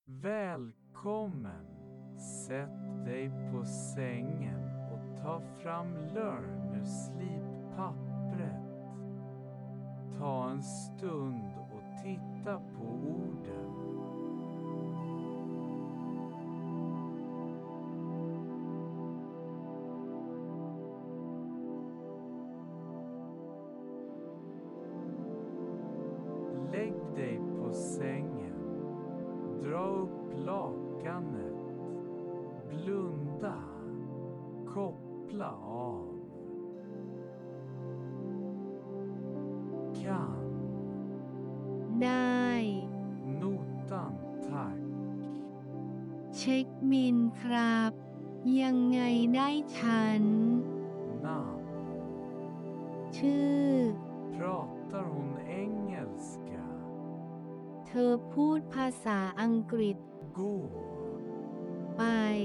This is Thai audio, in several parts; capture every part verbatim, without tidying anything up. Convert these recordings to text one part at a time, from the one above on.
Välkommen! Sätt dig på sängen och ta fram Learn ur slippappret. Ta en stund och titta på orden. Lägg dig på sängen. Dra upp lakanet. Blunda. Koppla av. Kan. ได้ Notan tack. เช็คบิลครับ ยังไงได้ฉัน Namn. ชื่อ Pratar hon engelska? เธอพูดภาษาอังกฤษ Gå. ไป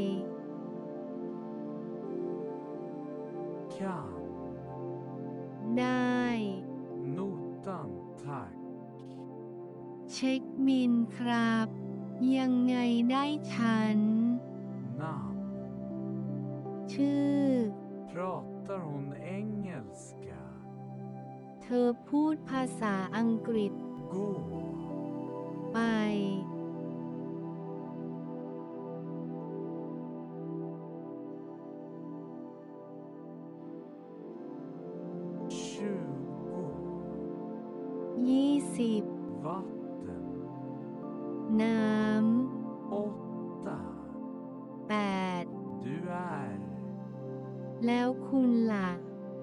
Kan. ได้ Notan tack. เช็คบิลครับ ยังไงได้ฉัน Namn. ชื่อ Pratar hon engelska? เธอพูดภาษาอังกฤษ Gå. ไป Tjugo. ยี่สิบ Vatten. น้ Åtta. ำ แปด Du är. แล้วคุณล่ะ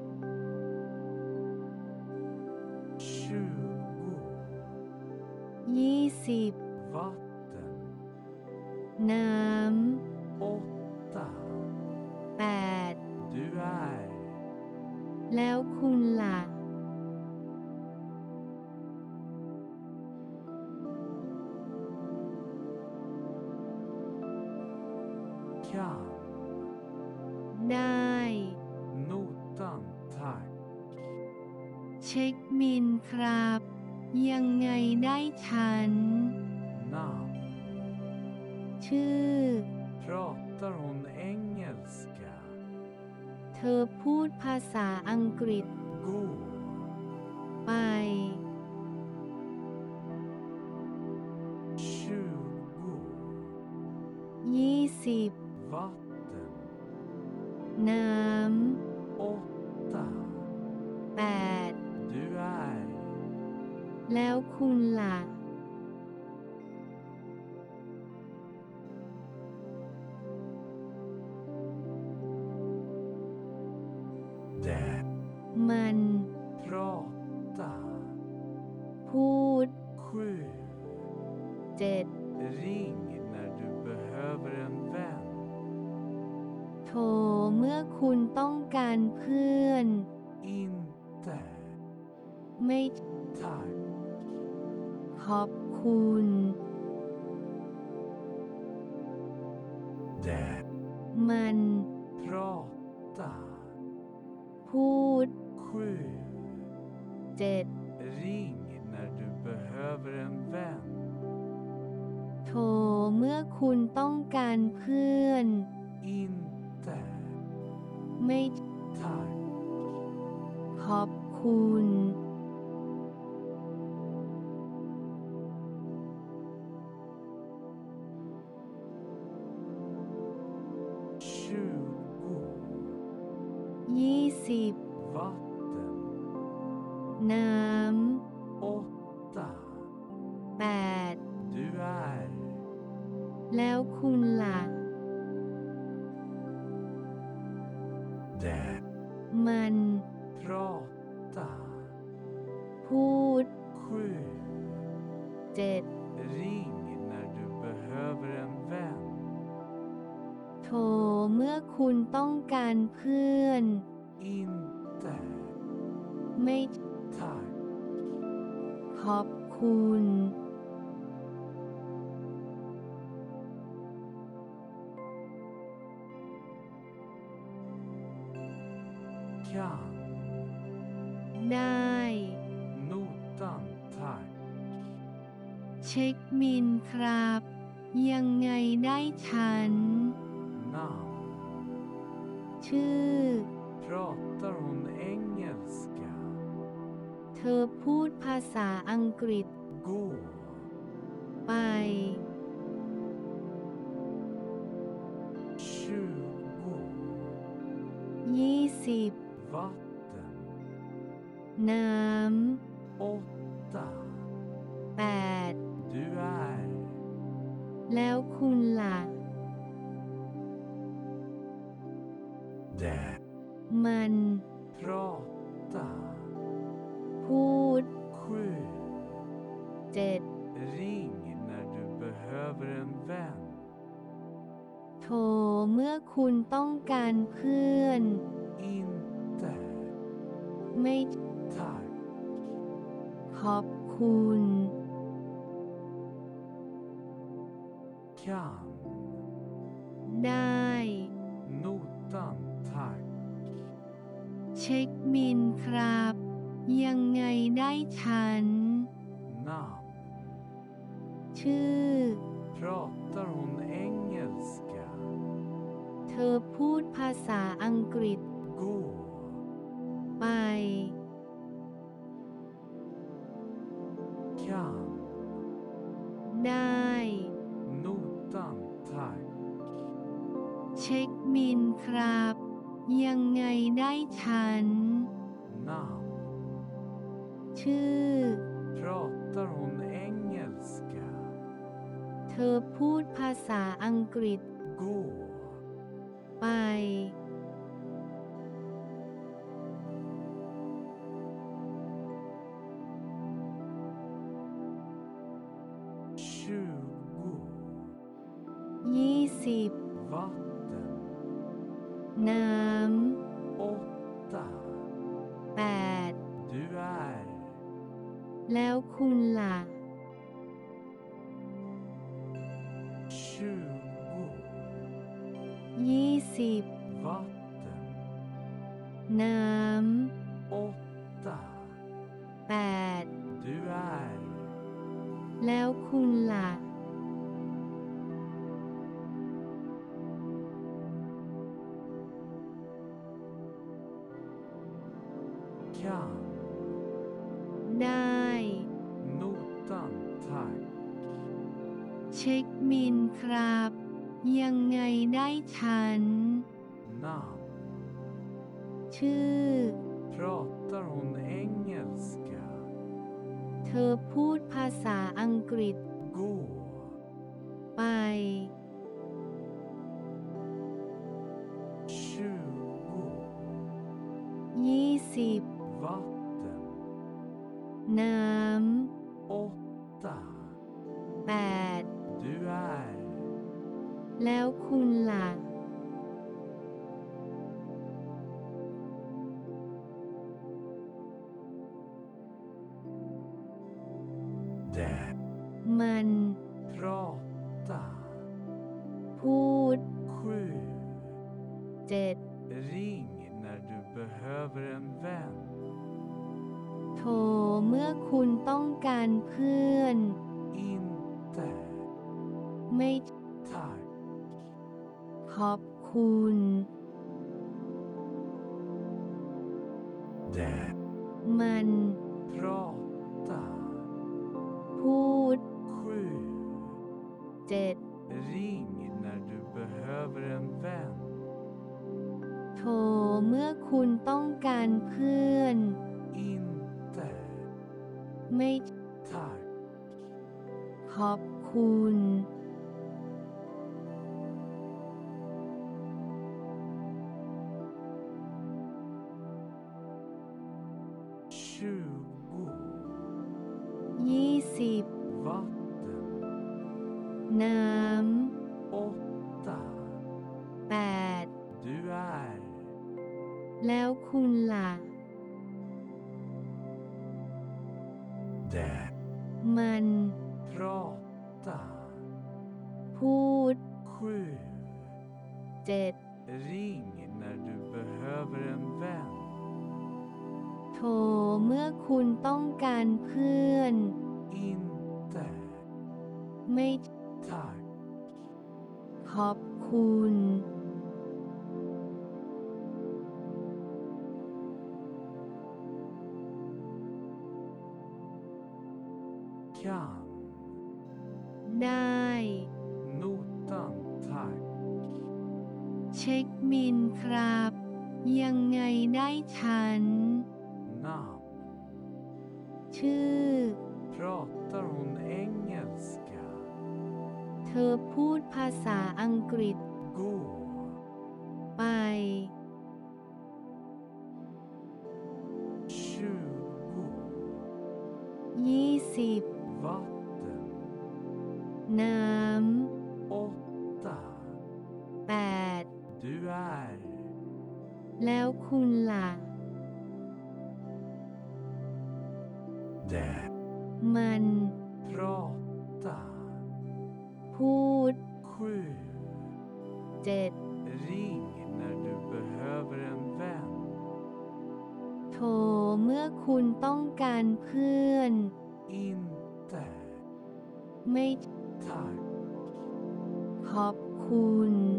Tjugo. ยี่สิบ Vatten. น้ Åtta. ำ แปด Du är. แล้วคุณล่ะ Kan. ได้ Notan tack. เช็คบิลครับ ยังไงได้ฉัน Namn. ชื่อ Pratar hon engelska? เธอพูดภาษาอังกฤษ Gå. ไป Tjugo. ยี่สิบ Vatten. น้ Åtta. ำ แปด Du är. แล้วคุณล่ะ Det. มัน Prata. พูด Sju. เจ็ด Ring när du behöver en vän. โทรเมื่อคุณต้องการเพื่อน Inte. ไม่ Tack. ขอบคุณ Det. มัน Prata. พูด Sju. เจ็ด Ring när du behöver en vän. โทรเมื่อคุณต้องการเพื่อน Inte. ไม่ Tack. ขอบคุณ Tjugo. ยี่สิบ Vatten. น้ Åtta. ำ แปด Du är. แล้วคุณล่ะ Det. มัน Prata. พูด Sju. เจ็ด Ring när du behöver en vän. โทรเมื่อคุณต้องการเพื่อน Inte. ไม่ Tack. ขอบคุณ Kan. ได้ Notan tack. เช็คบิลครับยังไงได้ฉัน namn. ชื่อ Pratar hon engelska? เธอพูดภาษาอังกฤษ Gå. ไป tjugo. ยี่สิบ Vatten. น้ำ åtta. แปด Du är. แล้วคุณล่ะ Det. มัน Prata. พูด sju. เจ็ด Ring när du behöver en vän. โทรเมื่อคุณต้องการเพื่อน Inte. ไม่ Tack. ขอบคุณ Kan. ได้ Notan tack. เช็คบิลครับ ยังไงได้ฉัน Namn. ชื่อ Pratar hon engelska? เธอพูดภาษาอังกฤษ Gå. ไป Kan. ได้ Notan tack. เช็คบิลครับ ยังไงได้ฉัน Namn. ชื่อ Pratar hon engelska? เธอพูดภาษาอังกฤษ Gå. ไป tjugo. ยี่สิบ Vatten. น้ำ åtta. แปด Du är. แล้วคุณล่ะ tjugo. ยี่สิบ Vatten. น้ำ åtta. แปด Du är. แล้วคุณล่ะ Kan. ได้ Notan tack. เช็คบิลครับ ยังไงได้ฉัน Namn. ชื่อ Pratar hon engelska? เธอพูดภาษาอังกฤษ Gå. ไป tjugo. ยี่สิบ Vatten. น้ำ åtta. แปด Du är. แล้วคุณล่ะ Det. มัน Prata. พูด sju. เจ็ด Ring när du behöver en vän. โทรเมื่อคุณต้องการเพื่อน Inte. ไม่ Tack. ขอบคุณ Det. มัน Prata. พูด sju. เจ็ด Ring när du behöver en vän. โทรเมื่อคุณต้องการเพื่อน Inte. ไม่ Tack. ขอบคุณ tjugo. ยี่สิบ Vatten. น้ำ åtta. แปด Du är. แล้วคุณล่ะ Det. มัน Prata. พูด sju. เจ็ด Ring när du behöver en vän. โทรเมื่อคุณต้องการเพื่อน Inte. ไม่ Tack. อบคุณ kan, ได้ notan tack, เช็คบิลครับ ยังไงได้ฉัน namn, ชื่อ pratar hon engelska, เธอพูดภาษาอังกฤษ gå, ไป tjugo, ยี่สิบ vatten, น้ åtta, ำ แปด du är, แล้วคุณล่ะ det, มัน prata, พูด sju, เจ็ด ring när du behöver en vän, โทรเมื่อคุณต้องการเพื่อน inte, ไม่ tack, ขอบคุณ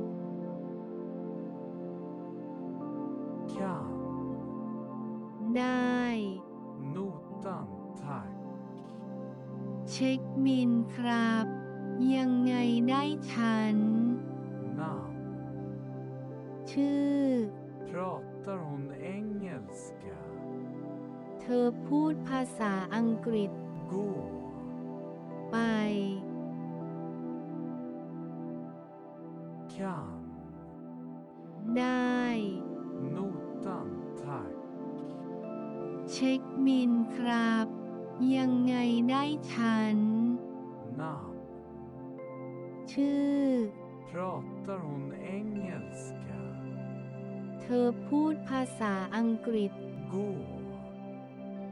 kan, ได้ notan tack, เช็คบิลครับ ยังไงได้ฉัน namn, ชื่อ pratar hon engelska, เธอพูดภาษาอังกฤษ gå, ไป kan, ได้ notan tack, เช็คบิลครับ ยังไงได้ฉัน namn, ชื่อ pratar hon engelska, เธอพูดภาษาอังกฤษ gå, ไป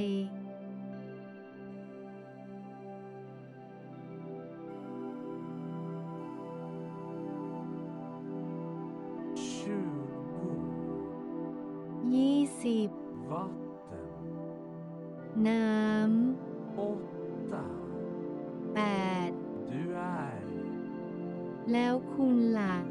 tjugo, ยี่สิบ vatten, น้ åtta, ำ แปด du är, แล้วคุณล่ะ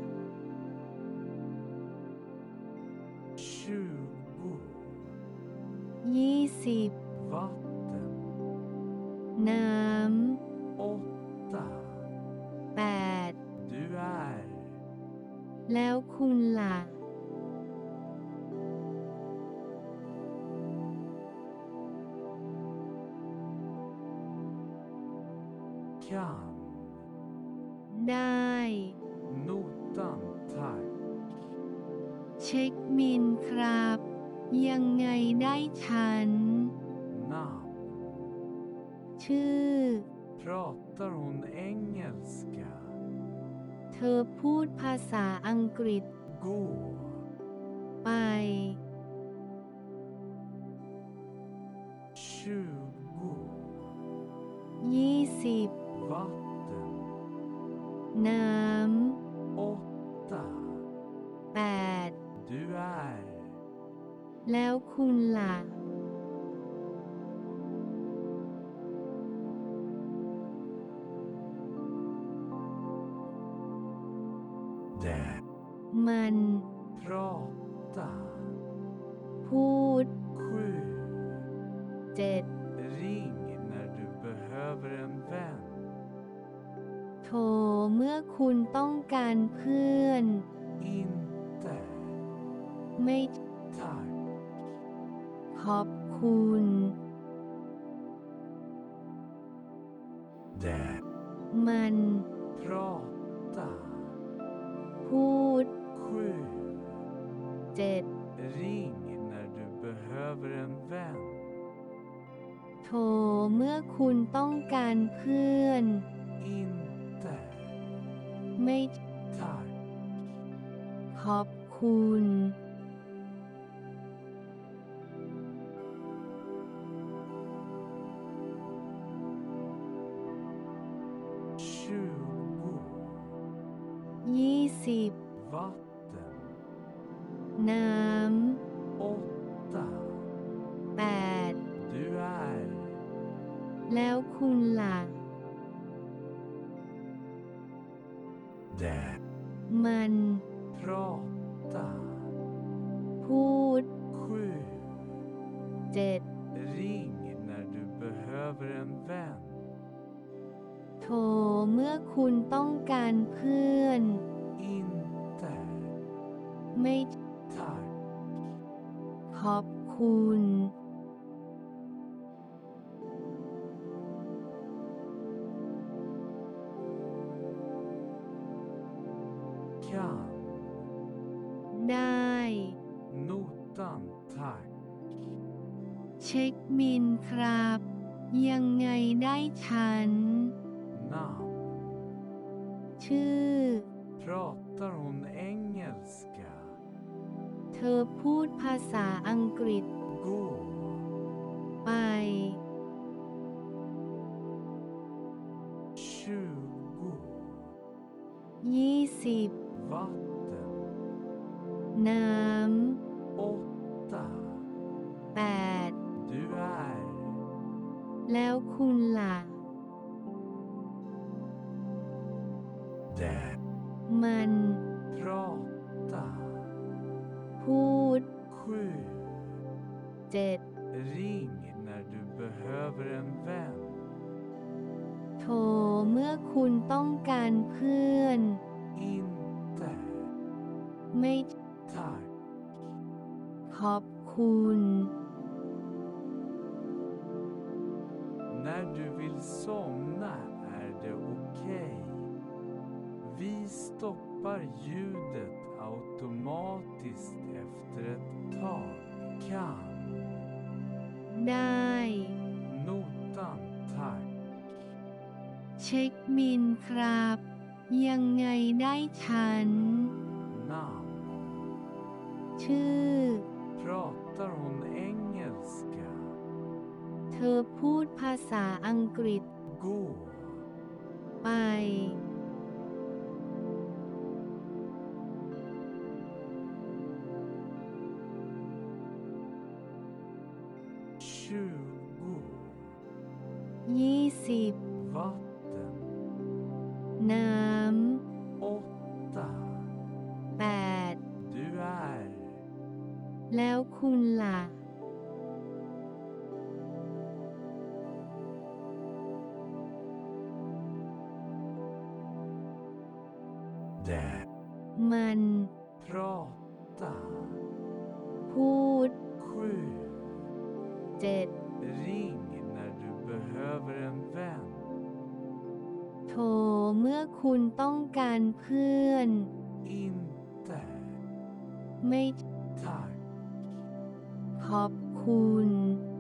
tjugo, ยี่สิบ vatten, น้ åtta, ำ แปด du är, แล้วคุณล่ะ kan, ได้ notan tack, เช็คบิลครับ ยังไงได้ฉัน namn, ชื่อ pratar hon engelska, เธอพูดภาษาอังกฤษ gå, ไป tjugo, ยี่สิบ vatten, น้ åtta, ำ แปด du är, แล้วคุณล่ะ det, มัน prata, พูด sju, เจ็ด ring när du behöver en vän, โทรเมื่อคุณต้องการเพื่อน inte, ไม่ tack, ขอบคุณ det, มัน prata, พูด sju, เจ็ด ring när du behöver en vän, โทรเมื่อคุณต้องการเพื่อน inte, ไม่ tack, ขอบคุณ tjugo, ยี่สิบ vatten, น้ำ åtta, แปด du är, แล้วคุณล่ะ Det. มัน Prata. พูด Sju. เจ็ด Ring när du behöver en vän. โทรเมื่อคุณต้องการเพื่อน Inte. ไม่ Tack. ขอบคุณ Kan. ได้ Notan tack. เช็คบิลครับ ยังไงได้ฉัน Namn. ชื่อ Pratar hon engelska? เธอพูดภาษาอังกฤษ Gå. ไป Tjugo. ยี่สิบ Vatten. น้ Åtta. ำ แปด Du är. แล้วคุณล่ะ Det. มัน Prata. พูด Sju. เจ็ด Ring när du behöver en vän. โทรเมื่อคุณต้องการเพื่อน Inte. ไม่ Tack. ขอบคุณ När du vill somna är det okej. Vi stoppar ljudet automatiskt efter ett tag. Kan. ได้ Notan tack. เช็คบิลครับ ยังไงได้ฉัน Namn. ชื่อ Pratar hon engelska? เธอพูดภาษาอังกฤษ Gå. ไป Tjugo. ยี่สิบ Vatten. น้ Åtta. ำ แปด Du är. แล้วคุณล่ะ Det. มัน Prata. พูด Sju. เจ็ด Ring när du behöver en vän. โทรเมื่อคุณต้องการเพื่อน Inte. ไม่ Tack. ขอบคุณ